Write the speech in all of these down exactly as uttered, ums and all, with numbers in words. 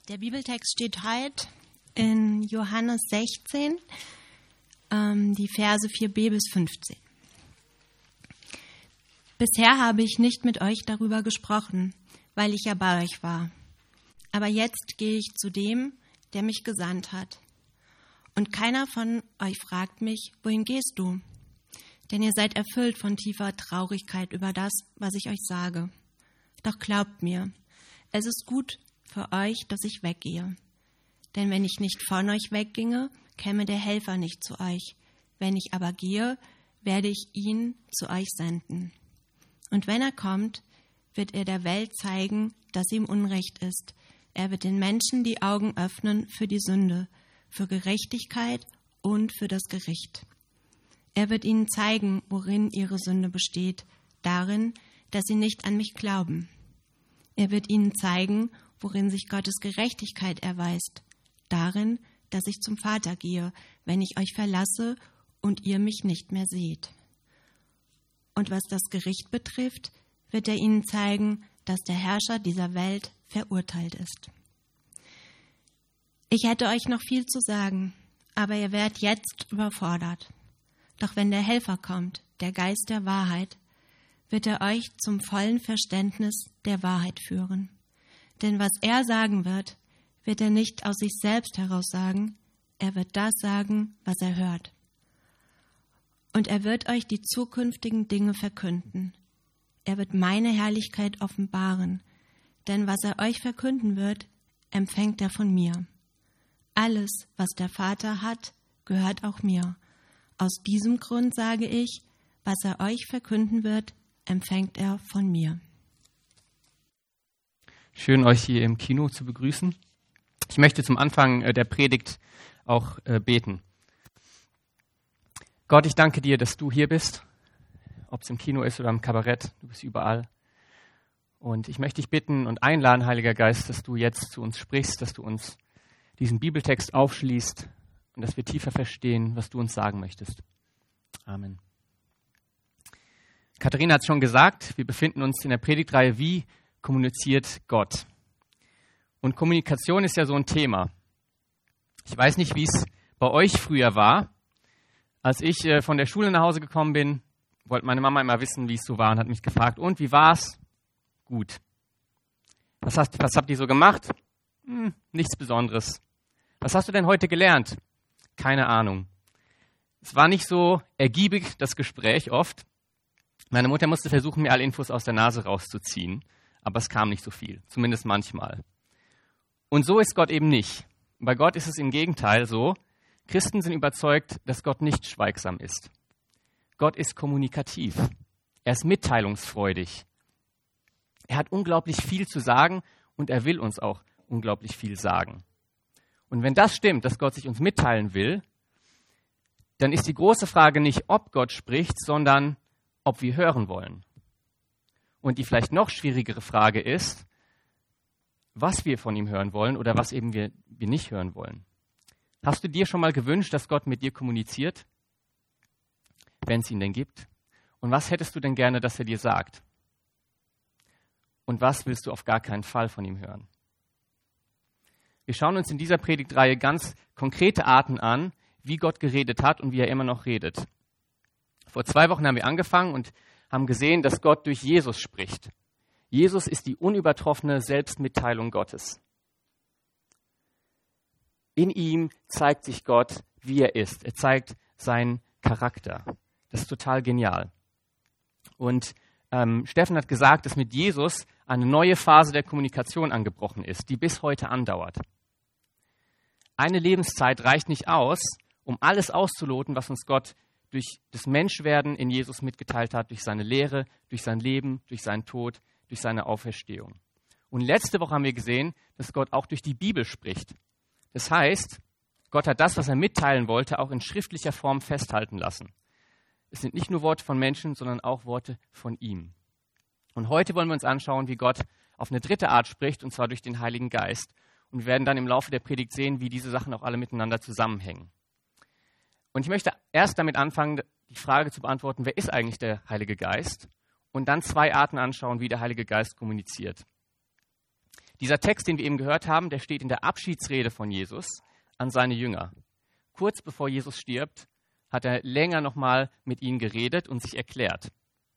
Der Bibeltext steht heute in Johannes sechzehn, ähm, die Verse vier b bis fünfzehn. Bisher habe ich nicht mit euch darüber gesprochen, weil ich ja bei euch war. Aber jetzt gehe ich zu dem, der mich gesandt hat. Und keiner von euch fragt mich, wohin gehst du? Denn ihr seid erfüllt von tiefer Traurigkeit über das, was ich euch sage. Doch glaubt mir, es ist gut für euch, dass ich weggehe. Denn wenn ich nicht von euch wegginge, käme der Helfer nicht zu euch. Wenn ich aber gehe, werde ich ihn zu euch senden. Und wenn er kommt, wird er der Welt zeigen, dass ihm Unrecht ist. Er wird den Menschen die Augen öffnen für die Sünde, für Gerechtigkeit und für das Gericht. Er wird ihnen zeigen, worin ihre Sünde besteht, darin, dass sie nicht an mich glauben. Er wird ihnen zeigen, worin sich Gottes Gerechtigkeit erweist, darin, dass ich zum Vater gehe, wenn ich euch verlasse und ihr mich nicht mehr seht. Und was das Gericht betrifft, wird er ihnen zeigen, dass der Herrscher dieser Welt verurteilt ist. Ich hätte euch noch viel zu sagen, aber ihr werdet jetzt überfordert. Doch wenn der Helfer kommt, der Geist der Wahrheit, wird er euch zum vollen Verständnis der Wahrheit führen. Denn was er sagen wird, wird er nicht aus sich selbst heraus sagen, er wird das sagen, was er hört. Und er wird euch die zukünftigen Dinge verkünden. Er wird meine Herrlichkeit offenbaren, denn was er euch verkünden wird, empfängt er von mir. Alles, was der Vater hat, gehört auch mir. Aus diesem Grund sage ich, was er euch verkünden wird, empfängt er von mir. Schön, euch hier im Kino zu begrüßen. Ich möchte zum Anfang der Predigt auch beten. Gott, ich danke dir, dass du hier bist, ob es im Kino ist oder im Kabarett, du bist überall. Und ich möchte dich bitten und einladen, Heiliger Geist, dass du jetzt zu uns sprichst, dass du uns diesen Bibeltext aufschließt und dass wir tiefer verstehen, was du uns sagen möchtest. Amen. Katharina hat es schon gesagt, wir befinden uns in der Predigtreihe Wie kommuniziert Gott? Und Kommunikation ist ja so ein Thema. Ich weiß nicht, wie es bei euch früher war. Als ich äh, von der Schule nach Hause gekommen bin, wollte meine Mama immer wissen, wie es so war und hat mich gefragt, und wie war's? Gut. Was, hast, was habt ihr so gemacht? Hm, nichts Besonderes. Was hast du denn heute gelernt? Keine Ahnung. Es war nicht so ergiebig, das Gespräch oft. Meine Mutter musste versuchen, mir alle Infos aus der Nase rauszuziehen, aber es kam nicht so viel, zumindest manchmal. Und so ist Gott eben nicht. Bei Gott ist es im Gegenteil so, Christen sind überzeugt, dass Gott nicht schweigsam ist. Gott ist kommunikativ. Er ist mitteilungsfreudig. Er hat unglaublich viel zu sagen und er will uns auch unglaublich viel sagen. Und wenn das stimmt, dass Gott sich uns mitteilen will, dann ist die große Frage nicht, ob Gott spricht, sondern ob wir hören wollen. Und die vielleicht noch schwierigere Frage ist, was wir von ihm hören wollen oder was eben wir, wir nicht hören wollen. Hast du dir schon mal gewünscht, dass Gott mit dir kommuniziert? Wenn es ihn denn gibt. Und was hättest du denn gerne, dass er dir sagt? Und was willst du auf gar keinen Fall von ihm hören? Wir schauen uns in dieser Predigtreihe ganz konkrete Arten an, wie Gott geredet hat und wie er immer noch redet. Vor zwei Wochen haben wir angefangen und haben gesehen, dass Gott durch Jesus spricht. Jesus ist die unübertroffene Selbstmitteilung Gottes. In ihm zeigt sich Gott, wie er ist. Er zeigt seinen Charakter. Das ist total genial. Und ähm, Steffen hat gesagt, dass mit Jesus eine neue Phase der Kommunikation angebrochen ist, die bis heute andauert. Eine Lebenszeit reicht nicht aus, um alles auszuloten, was uns Gott durch das Menschwerden in Jesus mitgeteilt hat, durch seine Lehre, durch sein Leben, durch seinen Tod, durch seine Auferstehung. Und letzte Woche haben wir gesehen, dass Gott auch durch die Bibel spricht. Das heißt, Gott hat das, was er mitteilen wollte, auch in schriftlicher Form festhalten lassen. Es sind nicht nur Worte von Menschen, sondern auch Worte von ihm. Und heute wollen wir uns anschauen, wie Gott auf eine dritte Art spricht, und zwar durch den Heiligen Geist. Und wir werden dann im Laufe der Predigt sehen, wie diese Sachen auch alle miteinander zusammenhängen. Und ich möchte erst damit anfangen, die Frage zu beantworten, wer ist eigentlich der Heilige Geist? Und dann zwei Arten anschauen, wie der Heilige Geist kommuniziert. Dieser Text, den wir eben gehört haben, der steht in der Abschiedsrede von Jesus an seine Jünger. Kurz bevor Jesus stirbt, hat er länger nochmal mit ihnen geredet und sich erklärt.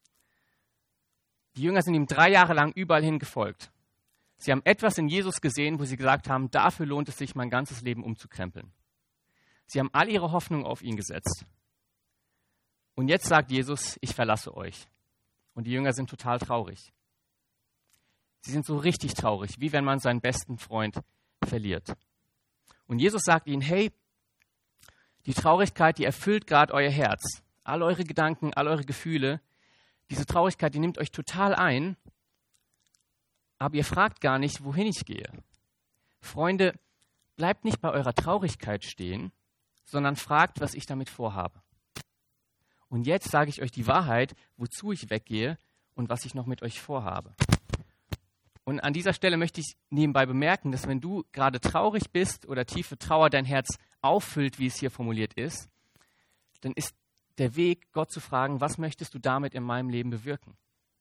Die Jünger sind ihm drei Jahre lang überall hin gefolgt. Sie haben etwas in Jesus gesehen, wo sie gesagt haben, dafür lohnt es sich, mein ganzes Leben umzukrempeln. Sie haben all ihre Hoffnung auf ihn gesetzt. Und jetzt sagt Jesus, ich verlasse euch. Und die Jünger sind total traurig. Sie sind so richtig traurig, wie wenn man seinen besten Freund verliert. Und Jesus sagt ihnen, hey, die Traurigkeit, die erfüllt gerade euer Herz. All eure Gedanken, all eure Gefühle. Diese Traurigkeit, die nimmt euch total ein. Aber ihr fragt gar nicht, wohin ich gehe. Freunde, bleibt nicht bei eurer Traurigkeit stehen, sondern fragt, was ich damit vorhabe. Und jetzt sage ich euch die Wahrheit, wozu ich weggehe und was ich noch mit euch vorhabe. Und an dieser Stelle möchte ich nebenbei bemerken, dass wenn du gerade traurig bist oder tiefe Trauer dein Herz auffüllt, wie es hier formuliert ist, dann ist der Weg, Gott zu fragen, was möchtest du damit in meinem Leben bewirken?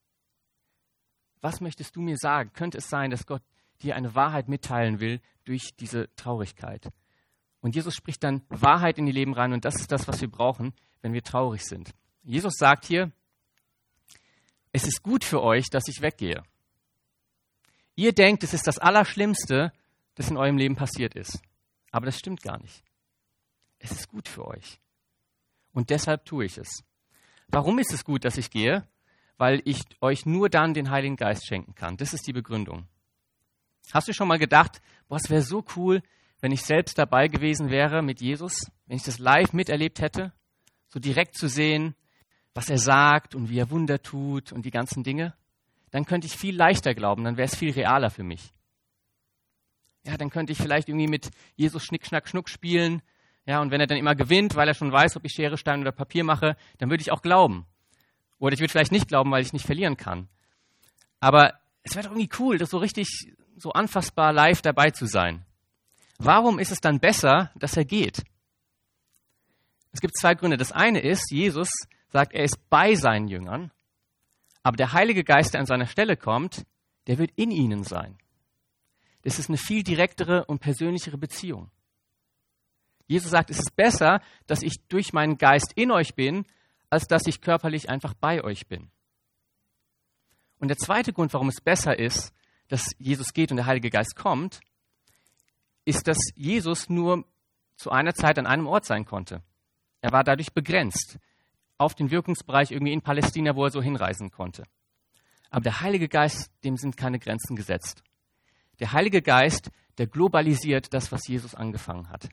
Was möchtest du mir sagen? Könnte es sein, dass Gott dir eine Wahrheit mitteilen will durch diese Traurigkeit? Und Jesus spricht dann Wahrheit in die Leben rein und das ist das, was wir brauchen, wenn wir traurig sind. Jesus sagt hier, es ist gut für euch, dass ich weggehe. Ihr denkt, es ist das Allerschlimmste, das in eurem Leben passiert ist. Aber das stimmt gar nicht. Es ist gut für euch. Und deshalb tue ich es. Warum ist es gut, dass ich gehe? Weil ich euch nur dann den Heiligen Geist schenken kann. Das ist die Begründung. Hast du schon mal gedacht, boah, es wäre so cool, wenn ich selbst dabei gewesen wäre mit Jesus, wenn ich das live miterlebt hätte, so direkt zu sehen, was er sagt und wie er Wunder tut und die ganzen Dinge? Dann könnte ich viel leichter glauben, dann wäre es viel realer für mich. Ja, dann könnte ich vielleicht irgendwie mit Jesus Schnick, Schnack, Schnuck spielen. Ja, und wenn er dann immer gewinnt, weil er schon weiß, ob ich Schere, Stein oder Papier mache, dann würde ich auch glauben. Oder ich würde vielleicht nicht glauben, weil ich nicht verlieren kann. Aber es wäre doch irgendwie cool, das so richtig, so anfassbar live dabei zu sein. Warum ist es dann besser, dass er geht? Es gibt zwei Gründe. Das eine ist, Jesus sagt, er ist bei seinen Jüngern. Aber der Heilige Geist, der an seiner Stelle kommt, der wird in ihnen sein. Das ist eine viel direktere und persönlichere Beziehung. Jesus sagt, es ist besser, dass ich durch meinen Geist in euch bin, als dass ich körperlich einfach bei euch bin. Und der zweite Grund, warum es besser ist, dass Jesus geht und der Heilige Geist kommt, ist, dass Jesus nur zu einer Zeit an einem Ort sein konnte. Er war dadurch begrenzt auf den Wirkungsbereich irgendwie in Palästina, wo er so hinreisen konnte. Aber der Heilige Geist, dem sind keine Grenzen gesetzt. Der Heilige Geist, der globalisiert das, was Jesus angefangen hat.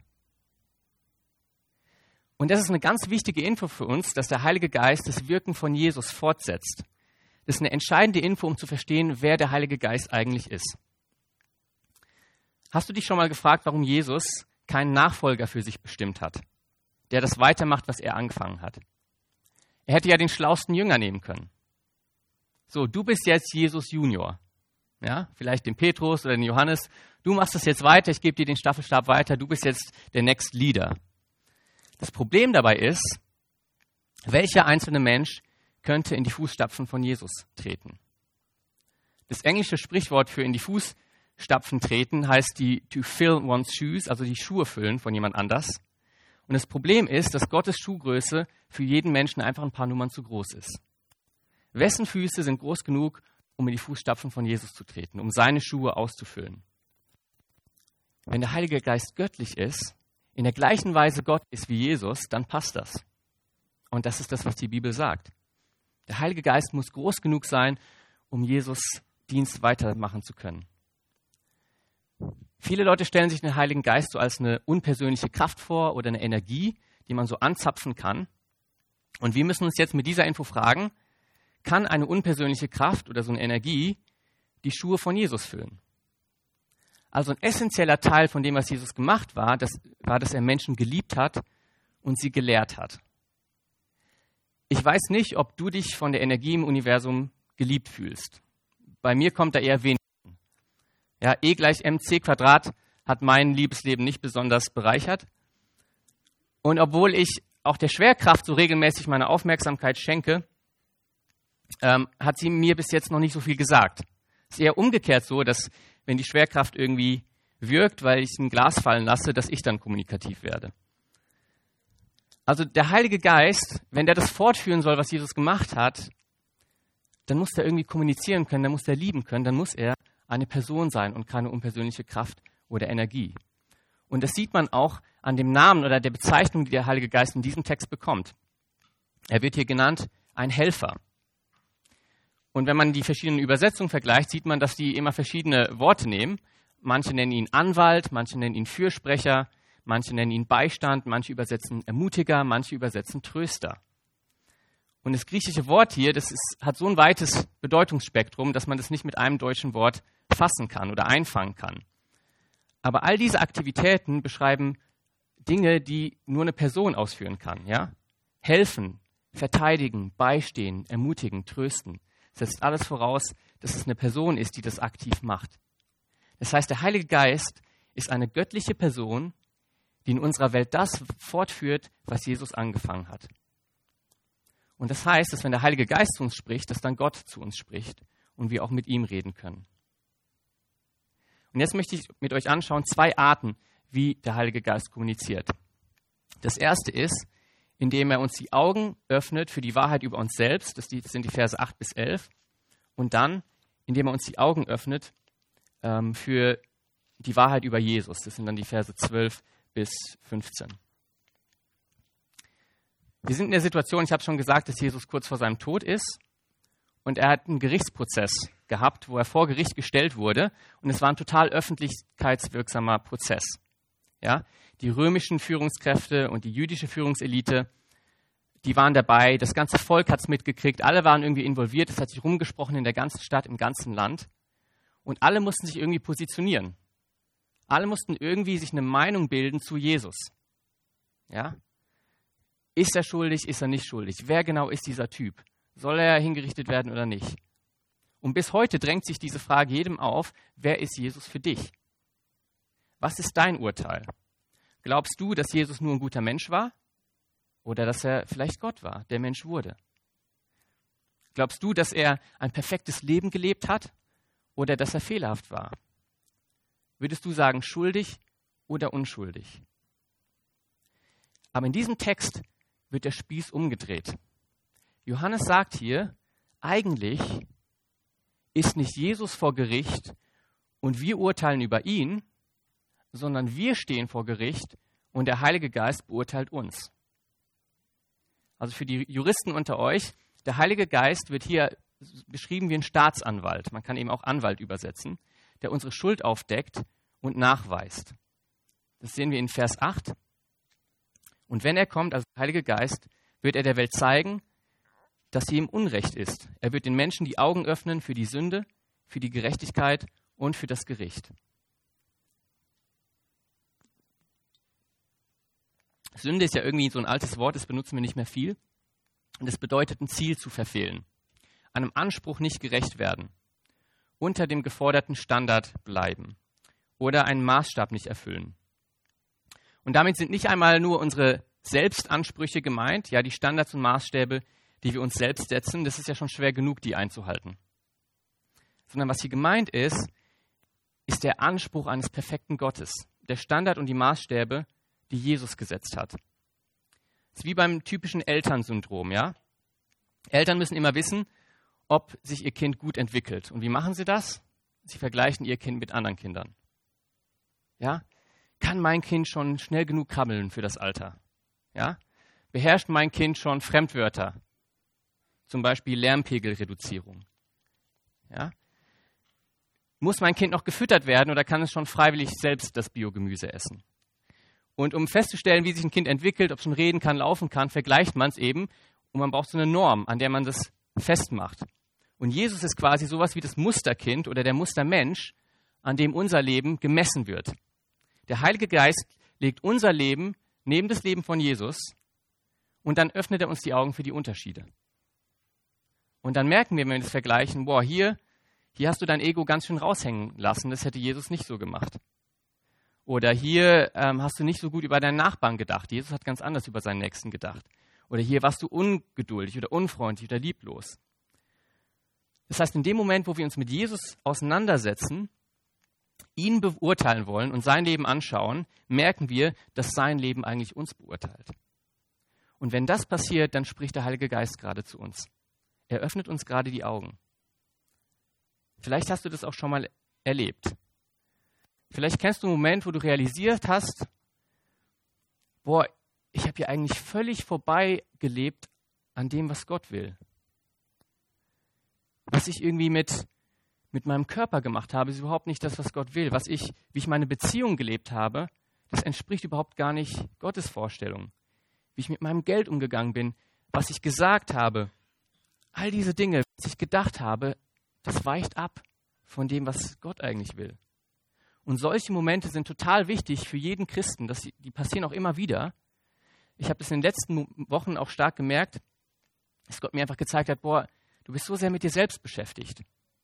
Und das ist eine ganz wichtige Info für uns, dass der Heilige Geist das Wirken von Jesus fortsetzt. Das ist eine entscheidende Info, um zu verstehen, wer der Heilige Geist eigentlich ist. Hast du dich schon mal gefragt, warum Jesus keinen Nachfolger für sich bestimmt hat, der das weitermacht, was er angefangen hat? Er hätte ja den schlausten Jünger nehmen können. So, du bist jetzt Jesus Junior. Ja, vielleicht den Petrus oder den Johannes. Du machst das jetzt weiter, ich gebe dir den Staffelstab weiter, du bist jetzt der Next Leader. Das Problem dabei ist, welcher einzelne Mensch könnte in die Fußstapfen von Jesus treten? Das englische Sprichwort für in die Fußstapfen treten heißt die to fill one's shoes, also die Schuhe füllen von jemand anders. Und das Problem ist, dass Gottes Schuhgröße für jeden Menschen einfach ein paar Nummern zu groß ist. Wessen Füße sind groß genug, um in die Fußstapfen von Jesus zu treten, um seine Schuhe auszufüllen? Wenn der Heilige Geist göttlich ist, in der gleichen Weise Gott ist wie Jesus, dann passt das. Und das ist das, was die Bibel sagt. Der Heilige Geist muss groß genug sein, um Jesus Dienst weitermachen zu können. Viele Leute stellen sich den Heiligen Geist so als eine unpersönliche Kraft vor oder eine Energie, die man so anzapfen kann. Und wir müssen uns jetzt mit dieser Info fragen, kann eine unpersönliche Kraft oder so eine Energie die Schuhe von Jesus füllen? Also ein essentieller Teil von dem, was Jesus gemacht war, das war, dass er Menschen geliebt hat und sie gelehrt hat. Ich weiß nicht, ob du dich von der Energie im Universum geliebt fühlst. Bei mir kommt da eher wenig. Ja, E gleich mc Quadrat hat mein Liebesleben nicht besonders bereichert. Und obwohl ich auch der Schwerkraft so regelmäßig meine Aufmerksamkeit schenke, ähm, hat sie mir bis jetzt noch nicht so viel gesagt. Es ist eher umgekehrt so, dass wenn die Schwerkraft irgendwie wirkt, weil ich ein Glas fallen lasse, dass ich dann kommunikativ werde. Also der Heilige Geist, wenn der das fortführen soll, was Jesus gemacht hat, dann muss er irgendwie kommunizieren können, dann muss er lieben können, dann muss er eine Person sein und keine unpersönliche Kraft oder Energie. Und das sieht man auch an dem Namen oder der Bezeichnung, die der Heilige Geist in diesem Text bekommt. Er wird hier genannt ein Helfer. Und wenn man die verschiedenen Übersetzungen vergleicht, sieht man, dass die immer verschiedene Worte nehmen. Manche nennen ihn Anwalt, manche nennen ihn Fürsprecher, manche nennen ihn Beistand, manche übersetzen Ermutiger, manche übersetzen Tröster. Und das griechische Wort hier, das ist, hat so ein weites Bedeutungsspektrum, dass man das nicht mit einem deutschen Wort fassen kann oder einfangen kann. Aber all diese Aktivitäten beschreiben Dinge, die nur eine Person ausführen kann. Ja? Helfen, verteidigen, beistehen, ermutigen, trösten. Das setzt alles voraus, dass es eine Person ist, die das aktiv macht. Das heißt, der Heilige Geist ist eine göttliche Person, die in unserer Welt das fortführt, was Jesus angefangen hat. Und das heißt, dass wenn der Heilige Geist zu uns spricht, dass dann Gott zu uns spricht und wir auch mit ihm reden können. Und jetzt möchte ich mit euch anschauen, zwei Arten, wie der Heilige Geist kommuniziert. Das erste ist, indem er uns die Augen öffnet für die Wahrheit über uns selbst, das sind die Verse acht bis elf, und dann, indem er uns die Augen öffnet ähm, für die Wahrheit über Jesus, das sind dann die Verse zwölf bis fünfzehn. Wir sind in der Situation, ich habe schon gesagt, dass Jesus kurz vor seinem Tod ist und er hat einen Gerichtsprozess gehabt, wo er vor Gericht gestellt wurde und es war ein total öffentlichkeitswirksamer Prozess. Ja? Die römischen Führungskräfte und die jüdische Führungselite, die waren dabei, das ganze Volk hat es mitgekriegt, alle waren irgendwie involviert, es hat sich rumgesprochen in der ganzen Stadt, im ganzen Land und alle mussten sich irgendwie positionieren. Alle mussten irgendwie sich eine Meinung bilden zu Jesus. Ja? Ist er schuldig, ist er nicht schuldig? Wer genau ist dieser Typ? Soll er hingerichtet werden oder nicht? Und bis heute drängt sich diese Frage jedem auf, wer ist Jesus für dich? Was ist dein Urteil? Glaubst du, dass Jesus nur ein guter Mensch war? Oder dass er vielleicht Gott war, der Mensch wurde? Glaubst du, dass er ein perfektes Leben gelebt hat? Oder dass er fehlerhaft war? Würdest du sagen, schuldig oder unschuldig? Aber in diesem Text wird der Spieß umgedreht. Johannes sagt hier, eigentlich ist nicht Jesus vor Gericht und wir urteilen über ihn, sondern wir stehen vor Gericht und der Heilige Geist beurteilt uns. Also für die Juristen unter euch, der Heilige Geist wird hier beschrieben wie ein Staatsanwalt, man kann eben auch Anwalt übersetzen, der unsere Schuld aufdeckt und nachweist. Das sehen wir in Vers acht. Und wenn er kommt, also der Heilige Geist, wird er der Welt zeigen, dass sie im Unrecht ist. Er wird den Menschen die Augen öffnen für die Sünde, für die Gerechtigkeit und für das Gericht. Sünde ist ja irgendwie so ein altes Wort, das benutzen wir nicht mehr viel. Und es bedeutet, ein Ziel zu verfehlen, einem Anspruch nicht gerecht werden, unter dem geforderten Standard bleiben oder einen Maßstab nicht erfüllen. Und damit sind nicht einmal nur unsere Selbstansprüche gemeint, ja die Standards und Maßstäbe, die wir uns selbst setzen, das ist ja schon schwer genug, die einzuhalten. Sondern was hier gemeint ist, ist der Anspruch eines perfekten Gottes, der Standard und die Maßstäbe, die Jesus gesetzt hat. Das ist wie beim typischen Elternsyndrom, ja? Eltern müssen immer wissen, ob sich ihr Kind gut entwickelt. Und wie machen sie das? Sie vergleichen ihr Kind mit anderen Kindern. Ja? Kann mein Kind schon schnell genug krabbeln für das Alter? Ja? Beherrscht mein Kind schon Fremdwörter? Zum Beispiel Lärmpegelreduzierung. Ja? Muss mein Kind noch gefüttert werden oder kann es schon freiwillig selbst das Biogemüse essen? Und um festzustellen, wie sich ein Kind entwickelt, ob es schon reden kann, laufen kann, vergleicht man es eben und man braucht so eine Norm, an der man das festmacht. Und Jesus ist quasi sowas wie das Musterkind oder der Mustermensch, an dem unser Leben gemessen wird. Der Heilige Geist legt unser Leben neben das Leben von Jesus und dann öffnet er uns die Augen für die Unterschiede. Und dann merken wir, wenn wir das vergleichen, boah, hier, hier hast du dein Ego ganz schön raushängen lassen, das hätte Jesus nicht so gemacht. Oder hier ähm, hast du nicht so gut über deinen Nachbarn gedacht, Jesus hat ganz anders über seinen Nächsten gedacht. Oder hier warst du ungeduldig oder unfreundlich oder lieblos. Das heißt, in dem Moment, wo wir uns mit Jesus auseinandersetzen, ihn beurteilen wollen und sein Leben anschauen, merken wir, dass sein Leben eigentlich uns beurteilt. Und wenn das passiert, dann spricht der Heilige Geist gerade zu uns. Er öffnet uns gerade die Augen. Vielleicht hast du das auch schon mal erlebt. Vielleicht kennst du einen Moment, wo du realisiert hast, boah, ich habe hier eigentlich völlig vorbei gelebt an dem, was Gott will. Was ich irgendwie mit, mit meinem Körper gemacht habe, ist überhaupt nicht das, was Gott will. Was ich, wie ich meine Beziehung gelebt habe, das entspricht überhaupt gar nicht Gottes Vorstellung. Wie ich mit meinem Geld umgegangen bin, was ich gesagt habe, all diese Dinge, was ich gedacht habe, das weicht ab von dem, was Gott eigentlich will. Und solche Momente sind total wichtig für jeden Christen. Das, die passieren auch immer wieder. Ich habe das in den letzten Wochen auch stark gemerkt, dass Gott mir einfach gezeigt hat, boah, du bist so sehr mit dir selbst beschäftigt.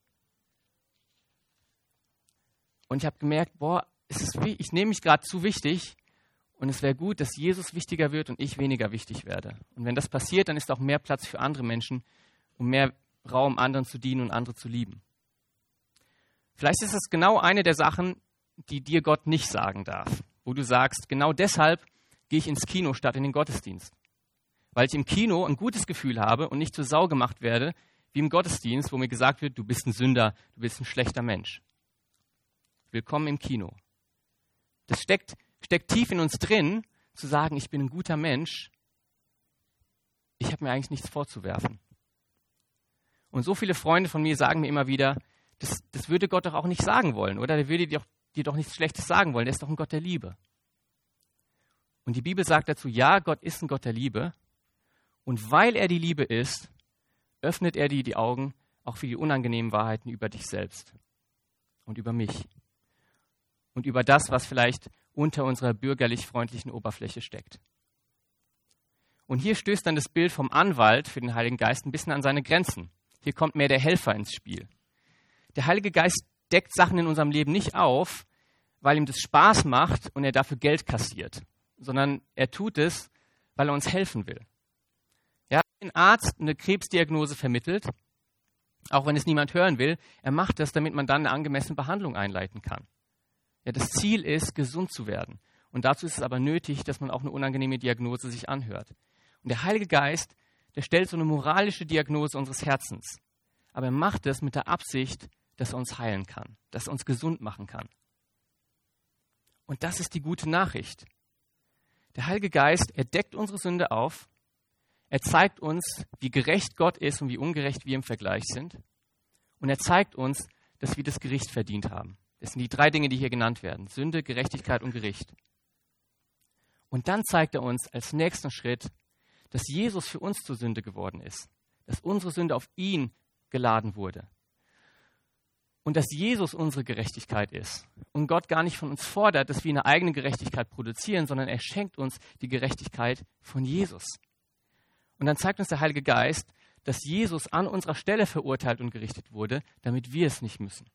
Und ich habe gemerkt, boah, es ist, ich nehme mich gerade zu wichtig und es wäre gut, dass Jesus wichtiger wird und ich weniger wichtig werde. Und wenn das passiert, dann ist auch mehr Platz für andere Menschen, um mehr Raum, anderen zu dienen und andere zu lieben. Vielleicht ist das genau eine der Sachen, die dir Gott nicht sagen darf, wo du sagst, genau deshalb gehe ich ins Kino statt in den Gottesdienst. Weil ich im Kino ein gutes Gefühl habe und nicht zur Sau gemacht werde, wie im Gottesdienst, wo mir gesagt wird, du bist ein Sünder, du bist ein schlechter Mensch. Willkommen im Kino. Das steckt, steckt tief in uns drin, zu sagen, ich bin ein guter Mensch, ich habe mir eigentlich nichts vorzuwerfen. Und so viele Freunde von mir sagen mir immer wieder, das, das würde Gott doch auch nicht sagen wollen, oder? Der würde dir doch, dir doch nichts Schlechtes sagen wollen, der ist doch ein Gott der Liebe. Und die Bibel sagt dazu, ja, Gott ist ein Gott der Liebe. Und weil er die Liebe ist, öffnet er dir die Augen auch für die unangenehmen Wahrheiten über dich selbst und über mich und über das, was vielleicht unter unserer bürgerlich-freundlichen Oberfläche steckt. Und hier stößt dann das Bild vom Anwalt für den Heiligen Geist ein bisschen an seine Grenzen. Hier kommt mehr der Helfer ins Spiel. Der Heilige Geist deckt Sachen in unserem Leben nicht auf, weil ihm das Spaß macht und er dafür Geld kassiert, sondern er tut es, weil er uns helfen will. Ja, ein Arzt eine Krebsdiagnose vermittelt, auch wenn es niemand hören will, er macht das, damit man dann eine angemessene Behandlung einleiten kann. Ja, das Ziel ist, gesund zu werden. Und dazu ist es aber nötig, dass man auch eine unangenehme Diagnose sich anhört. Und der Heilige Geist, der stellt so eine moralische Diagnose unseres Herzens. Aber er macht es mit der Absicht, dass er uns heilen kann, dass er uns gesund machen kann. Und das ist die gute Nachricht. Der Heilige Geist, er deckt unsere Sünde auf. Er zeigt uns, wie gerecht Gott ist und wie ungerecht wir im Vergleich sind. Und er zeigt uns, dass wir das Gericht verdient haben. Das sind die drei Dinge, die hier genannt werden. Sünde, Gerechtigkeit und Gericht. Und dann zeigt er uns als nächsten Schritt, dass Jesus für uns zur Sünde geworden ist. Dass unsere Sünde auf ihn geladen wurde. Und dass Jesus unsere Gerechtigkeit ist. Und Gott gar nicht von uns fordert, dass wir eine eigene Gerechtigkeit produzieren, sondern er schenkt uns die Gerechtigkeit von Jesus. Und dann zeigt uns der Heilige Geist, dass Jesus an unserer Stelle verurteilt und gerichtet wurde, damit wir es nicht müssen.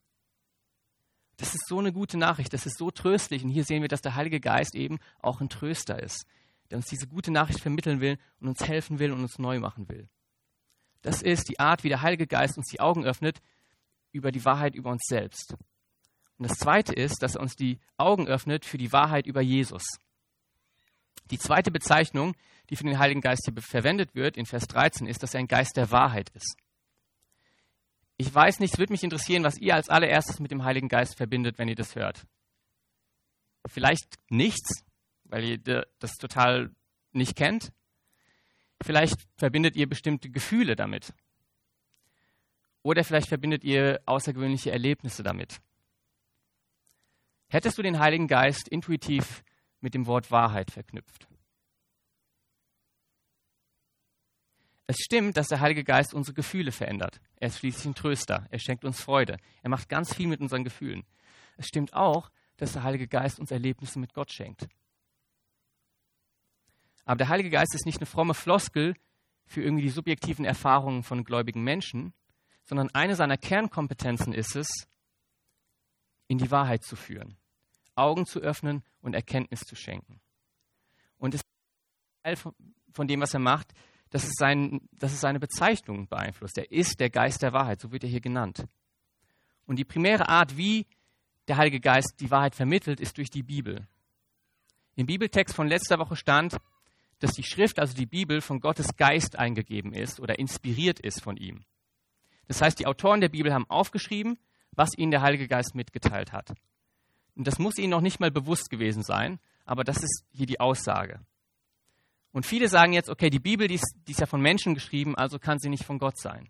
Das ist so eine gute Nachricht, das ist so tröstlich. Und hier sehen wir, dass der Heilige Geist eben auch ein Tröster ist, der uns diese gute Nachricht vermitteln will und uns helfen will und uns neu machen will. Das ist die Art, wie der Heilige Geist uns die Augen öffnet über die Wahrheit über uns selbst. Und das Zweite ist, dass er uns die Augen öffnet für die Wahrheit über Jesus. Die zweite Bezeichnung, die für den Heiligen Geist hier verwendet wird, in Vers dreizehn, ist, dass er ein Geist der Wahrheit ist. Ich weiß nicht, es würde mich interessieren, was ihr als allererstes mit dem Heiligen Geist verbindet, wenn ihr das hört. Vielleicht nichts, weil ihr das total nicht kennt. Vielleicht verbindet ihr bestimmte Gefühle damit. Oder vielleicht verbindet ihr außergewöhnliche Erlebnisse damit. Hättest du den Heiligen Geist intuitiv mit dem Wort Wahrheit verknüpft? Es stimmt, dass der Heilige Geist unsere Gefühle verändert. Er ist schließlich ein Tröster. Er schenkt uns Freude. Er macht ganz viel mit unseren Gefühlen. Es stimmt auch, dass der Heilige Geist uns Erlebnisse mit Gott schenkt. Aber der Heilige Geist ist nicht eine fromme Floskel für irgendwie die subjektiven Erfahrungen von gläubigen Menschen, sondern eine seiner Kernkompetenzen ist es, in die Wahrheit zu führen, Augen zu öffnen und Erkenntnis zu schenken. Und es ist Teil von, von dem, was er macht, dass es, sein, dass es seine Bezeichnung beeinflusst. Er ist der Geist der Wahrheit, so wird er hier genannt. Und die primäre Art, wie der Heilige Geist die Wahrheit vermittelt, ist durch die Bibel. Im Bibeltext von letzter Woche stand, dass die Schrift, also die Bibel, von Gottes Geist eingegeben ist oder inspiriert ist von ihm. Das heißt, die Autoren der Bibel haben aufgeschrieben, was ihnen der Heilige Geist mitgeteilt hat. Und das muss ihnen noch nicht mal bewusst gewesen sein, aber das ist hier die Aussage. Und viele sagen jetzt, okay, die Bibel, die ist, die ist ja von Menschen geschrieben, also kann sie nicht von Gott sein.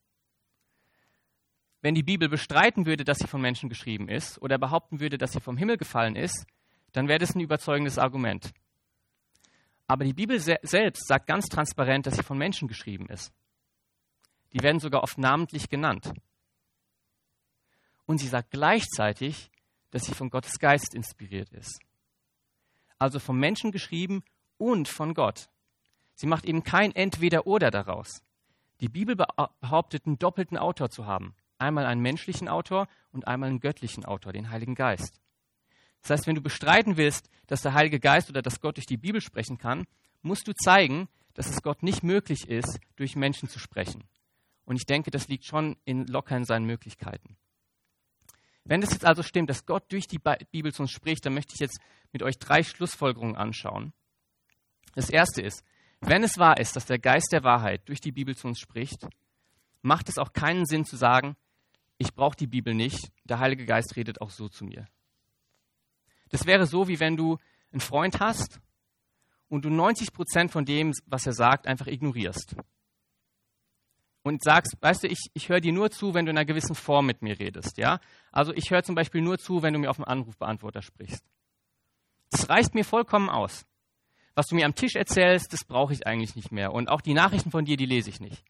Wenn die Bibel bestreiten würde, dass sie von Menschen geschrieben ist oder behaupten würde, dass sie vom Himmel gefallen ist, dann wäre das ein überzeugendes Argument. Aber die Bibel se- selbst sagt ganz transparent, dass sie von Menschen geschrieben ist. Die werden sogar oft namentlich genannt. Und sie sagt gleichzeitig, dass sie von Gottes Geist inspiriert ist. Also vom Menschen geschrieben und von Gott. Sie macht eben kein Entweder-Oder daraus. Die Bibel behauptet, einen doppelten Autor zu haben. Einmal einen menschlichen Autor und einmal einen göttlichen Autor, den Heiligen Geist. Das heißt, wenn du bestreiten willst, dass der Heilige Geist oder dass Gott durch die Bibel sprechen kann, musst du zeigen, dass es Gott nicht möglich ist, durch Menschen zu sprechen. Und ich denke, das liegt schon in, locker in seinen Möglichkeiten. Wenn es jetzt also stimmt, dass Gott durch die Bibel zu uns spricht, dann möchte ich jetzt mit euch drei Schlussfolgerungen anschauen. Das erste ist, wenn es wahr ist, dass der Geist der Wahrheit durch die Bibel zu uns spricht, macht es auch keinen Sinn zu sagen, ich brauche die Bibel nicht, der Heilige Geist redet auch so zu mir. Das wäre so, wie wenn du einen Freund hast und du neunzig Prozent von dem, was er sagt, einfach ignorierst. Und sagst, weißt du, ich, ich höre dir nur zu, wenn du in einer gewissen Form mit mir redest. Ja? Also ich höre zum Beispiel nur zu, wenn du mir auf dem Anrufbeantworter sprichst. Das reicht mir vollkommen aus. Was du mir am Tisch erzählst, das brauche ich eigentlich nicht mehr. Und auch die Nachrichten von dir, die lese ich nicht.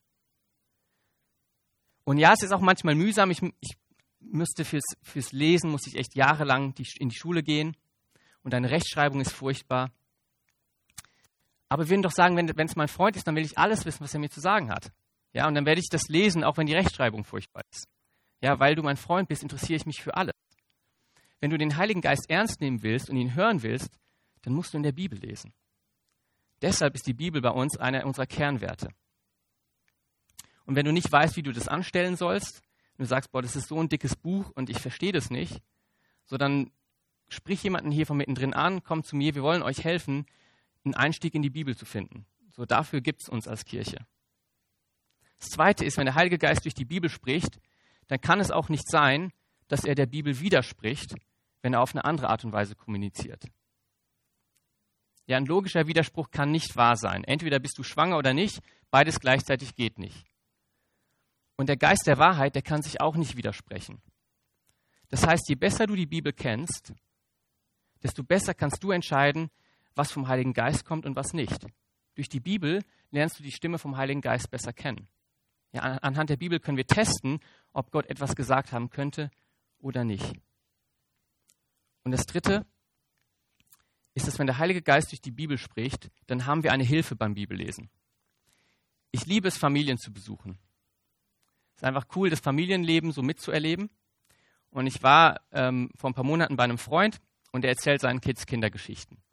Und ja, es ist auch manchmal mühsam. Ich, ich müsste fürs, fürs Lesen, muss ich echt jahrelang die, in die Schule gehen. Und deine Rechtschreibung ist furchtbar. Aber wir würden doch sagen, wenn es mein Freund ist, dann will ich alles wissen, was er mir zu sagen hat. Ja, und dann werde ich das lesen, auch wenn die Rechtschreibung furchtbar ist. Ja, weil du mein Freund bist, interessiere ich mich für alles. Wenn du den Heiligen Geist ernst nehmen willst und ihn hören willst, dann musst du in der Bibel lesen. Deshalb ist die Bibel bei uns einer unserer Kernwerte. Und wenn du nicht weißt, wie du das anstellen sollst, und du sagst, boah, das ist so ein dickes Buch und ich verstehe das nicht, so dann sprich jemanden hier von mittendrin an, komm zu mir, wir wollen euch helfen, einen Einstieg in die Bibel zu finden. So, dafür gibt es uns als Kirche. Das Zweite ist, wenn der Heilige Geist durch die Bibel spricht, dann kann es auch nicht sein, dass er der Bibel widerspricht, wenn er auf eine andere Art und Weise kommuniziert. Ja, ein logischer Widerspruch kann nicht wahr sein. Entweder bist du schwanger oder nicht, beides gleichzeitig geht nicht. Und der Geist der Wahrheit, der kann sich auch nicht widersprechen. Das heißt, je besser du die Bibel kennst, desto besser kannst du entscheiden, was vom Heiligen Geist kommt und was nicht. Durch die Bibel lernst du die Stimme vom Heiligen Geist besser kennen. Ja, anhand der Bibel können wir testen, ob Gott etwas gesagt haben könnte oder nicht. Und das Dritte ist, dass wenn der Heilige Geist durch die Bibel spricht, dann haben wir eine Hilfe beim Bibellesen. Ich liebe es, Familien zu besuchen. Es ist einfach cool, das Familienleben so mitzuerleben. Und ich war ähm, vor ein paar Monaten bei einem Freund und er erzählt seinen Kids Kindergeschichten.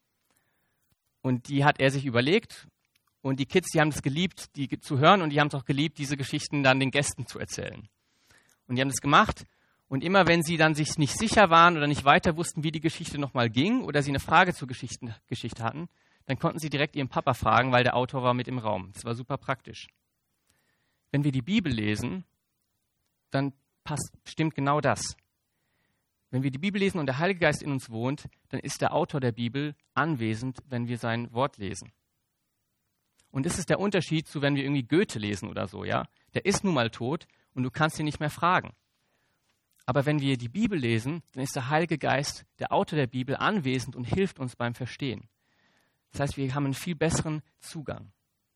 Und die hat er sich überlegt. Und die Kids, die haben es geliebt, die zu hören und die haben es auch geliebt, diese Geschichten dann den Gästen zu erzählen. Und die haben das gemacht und immer wenn sie dann sich nicht sicher waren oder nicht weiter wussten, wie die Geschichte nochmal ging oder sie eine Frage zur Geschichte, Geschichte hatten, dann konnten sie direkt ihren Papa fragen, weil der Autor war mit im Raum. Das war super praktisch. Wenn wir die Bibel lesen, dann passt, stimmt genau das. Wenn wir die Bibel lesen und der Heilige Geist in uns wohnt, dann ist der Autor der Bibel anwesend, wenn wir sein Wort lesen. Und das ist der Unterschied zu, wenn wir irgendwie Goethe lesen oder so, ja. Der ist nun mal tot und du kannst ihn nicht mehr fragen. Aber wenn wir die Bibel lesen, dann ist der Heilige Geist, der Autor der Bibel, anwesend und hilft uns beim Verstehen. Das heißt, wir haben einen viel besseren Zugang.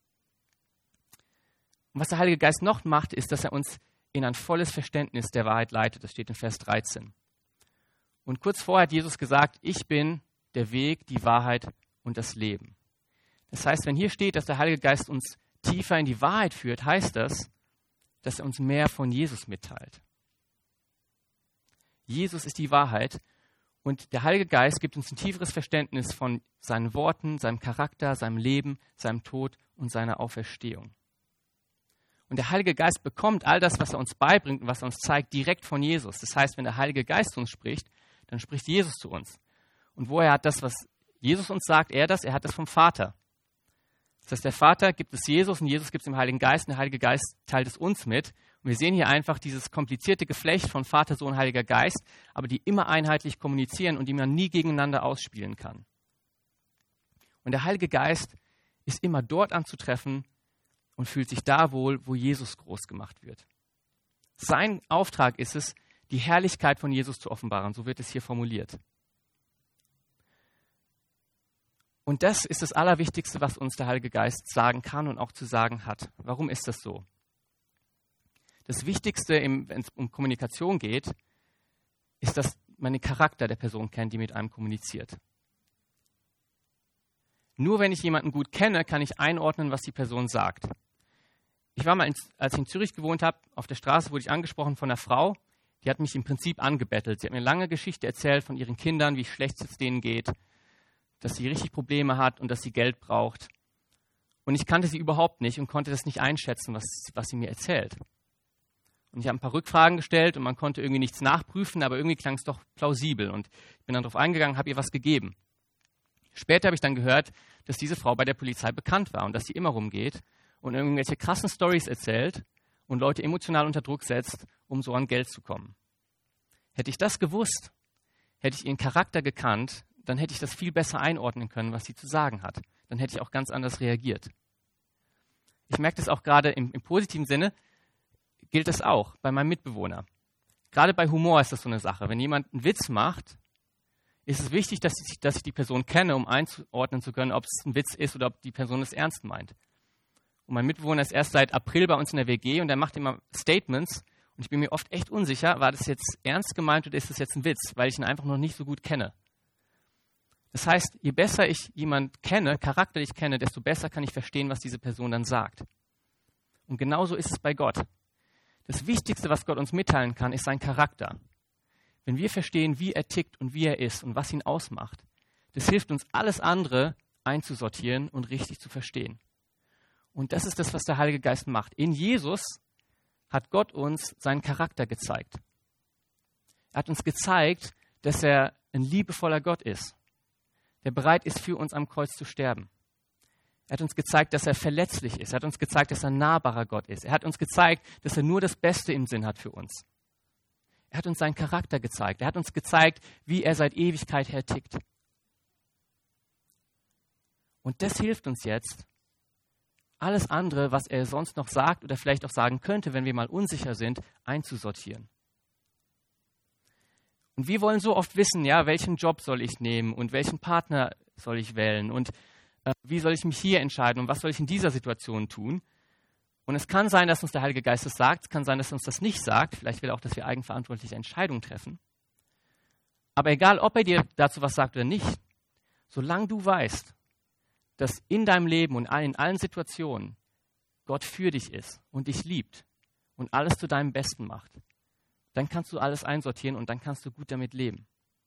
Und was der Heilige Geist noch macht, ist, dass er uns in ein volles Verständnis der Wahrheit leitet. Das steht in Vers dreizehn. Und kurz vorher hat Jesus gesagt, ich bin der Weg, die Wahrheit und das Leben. Das heißt, wenn hier steht, dass der Heilige Geist uns tiefer in die Wahrheit führt, heißt das, dass er uns mehr von Jesus mitteilt. Jesus ist die Wahrheit und der Heilige Geist gibt uns ein tieferes Verständnis von seinen Worten, seinem Charakter, seinem Leben, seinem Tod und seiner Auferstehung. Und der Heilige Geist bekommt all das, was er uns beibringt und was er uns zeigt, direkt von Jesus. Das heißt, wenn der Heilige Geist zu uns spricht, dann spricht Jesus zu uns. Und woher hat das, was Jesus uns sagt, er das? Er hat das vom Vater. Das heißt, der Vater gibt es Jesus und Jesus gibt es dem Heiligen Geist und der Heilige Geist teilt es uns mit. Und wir sehen hier einfach dieses komplizierte Geflecht von Vater, Sohn, Heiliger Geist, aber die immer einheitlich kommunizieren und die man nie gegeneinander ausspielen kann. Und der Heilige Geist ist immer dort anzutreffen und fühlt sich da wohl, wo Jesus groß gemacht wird. Sein Auftrag ist es, die Herrlichkeit von Jesus zu offenbaren. So wird es hier formuliert. Und das ist das Allerwichtigste, was uns der Heilige Geist sagen kann und auch zu sagen hat. Warum ist das so? Das Wichtigste, wenn es um Kommunikation geht, ist, dass man den Charakter der Person kennt, die mit einem kommuniziert. Nur wenn ich jemanden gut kenne, kann ich einordnen, was die Person sagt. Ich war mal, in, als ich in Zürich gewohnt habe, auf der Straße wurde ich angesprochen von einer Frau, die hat mich im Prinzip angebettelt. Sie hat mir eine lange Geschichte erzählt von ihren Kindern, wie schlecht es denen geht, dass sie richtig Probleme hat und dass sie Geld braucht. Und ich kannte sie überhaupt nicht und konnte das nicht einschätzen, was, was sie mir erzählt. Und ich habe ein paar Rückfragen gestellt und man konnte irgendwie nichts nachprüfen, aber irgendwie klang es doch plausibel. Und ich bin dann darauf eingegangen, habe ihr was gegeben. Später habe ich dann gehört, dass diese Frau bei der Polizei bekannt war und dass sie immer rumgeht und irgendwelche krassen Storys erzählt und Leute emotional unter Druck setzt, um so an Geld zu kommen. Hätte ich das gewusst, hätte ich ihren Charakter gekannt, dann hätte ich das viel besser einordnen können, was sie zu sagen hat. Dann hätte ich auch ganz anders reagiert. Ich merke das auch gerade im, im positiven Sinne, gilt das auch bei meinem Mitbewohner. Gerade bei Humor ist das so eine Sache. Wenn jemand einen Witz macht, ist es wichtig, dass ich, dass ich die Person kenne, um einzuordnen zu können, ob es ein Witz ist oder ob die Person es ernst meint. Und mein Mitbewohner ist erst seit April bei uns in der W G und er macht immer Statements und ich bin mir oft echt unsicher, war das jetzt ernst gemeint oder ist das jetzt ein Witz, weil ich ihn einfach noch nicht so gut kenne. Das heißt, je besser ich jemanden kenne, charakterlich kenne, desto besser kann ich verstehen, was diese Person dann sagt. Und genauso ist es bei Gott. Das Wichtigste, was Gott uns mitteilen kann, ist sein Charakter. Wenn wir verstehen, wie er tickt und wie er ist und was ihn ausmacht, das hilft uns, alles andere einzusortieren und richtig zu verstehen. Und das ist das, was der Heilige Geist macht. In Jesus hat Gott uns seinen Charakter gezeigt. Er hat uns gezeigt, dass er ein liebevoller Gott ist, der bereit ist, für uns am Kreuz zu sterben. Er hat uns gezeigt, dass er verletzlich ist. Er hat uns gezeigt, dass er ein nahbarer Gott ist. Er hat uns gezeigt, dass er nur das Beste im Sinn hat für uns. Er hat uns seinen Charakter gezeigt. Er hat uns gezeigt, wie er seit Ewigkeit her tickt. Und das hilft uns jetzt, alles andere, was er sonst noch sagt oder vielleicht auch sagen könnte, wenn wir mal unsicher sind, einzusortieren. Und wir wollen so oft wissen, ja, welchen Job soll ich nehmen und welchen Partner soll ich wählen und äh, wie soll ich mich hier entscheiden und was soll ich in dieser Situation tun? Und es kann sein, dass uns der Heilige Geist das sagt, es kann sein, dass er uns das nicht sagt, vielleicht will er auch, dass wir eigenverantwortliche Entscheidungen treffen. Aber egal, ob er dir dazu was sagt oder nicht, solange du weißt, dass in deinem Leben und in allen Situationen Gott für dich ist und dich liebt und alles zu deinem Besten macht, dann kannst du alles einsortieren und dann kannst du gut damit leben.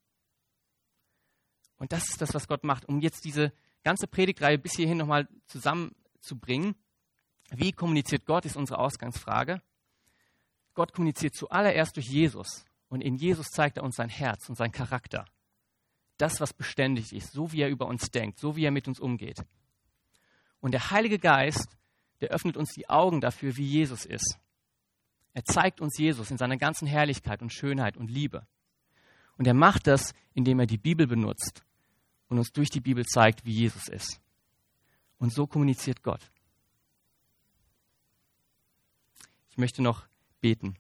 Und das ist das, was Gott macht. Um jetzt diese ganze Predigtreihe bis hierhin nochmal zusammenzubringen, wie kommuniziert Gott, ist unsere Ausgangsfrage. Gott kommuniziert zuallererst durch Jesus und in Jesus zeigt er uns sein Herz und seinen Charakter. Das, was beständig ist, so wie er über uns denkt, so wie er mit uns umgeht. Und der Heilige Geist, der öffnet uns die Augen dafür, wie Jesus ist. Er zeigt uns Jesus in seiner ganzen Herrlichkeit und Schönheit und Liebe. Und er macht das, indem er die Bibel benutzt und uns durch die Bibel zeigt, wie Jesus ist. Und so kommuniziert Gott. Ich möchte noch beten.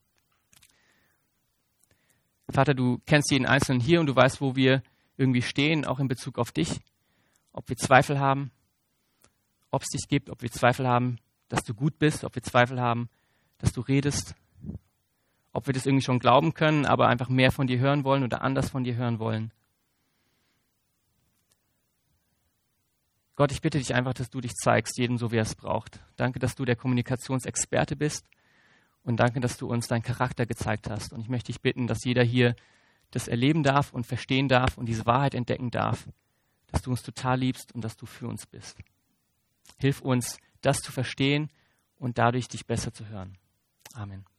Vater, du kennst jeden Einzelnen hier und du weißt, wo wir irgendwie stehen, auch in Bezug auf dich. Ob wir Zweifel haben, ob es dich gibt, ob wir Zweifel haben, dass du gut bist, ob wir Zweifel haben, dass du redest, ob wir das irgendwie schon glauben können, aber einfach mehr von dir hören wollen oder anders von dir hören wollen. Gott, ich bitte dich einfach, dass du dich zeigst, jedem so, wie er es braucht. Danke, dass du der Kommunikationsexperte bist und danke, dass du uns deinen Charakter gezeigt hast. Und ich möchte dich bitten, dass jeder hier das erleben darf und verstehen darf und diese Wahrheit entdecken darf, dass du uns total liebst und dass du für uns bist. Hilf uns, das zu verstehen und dadurch dich besser zu hören. Amen.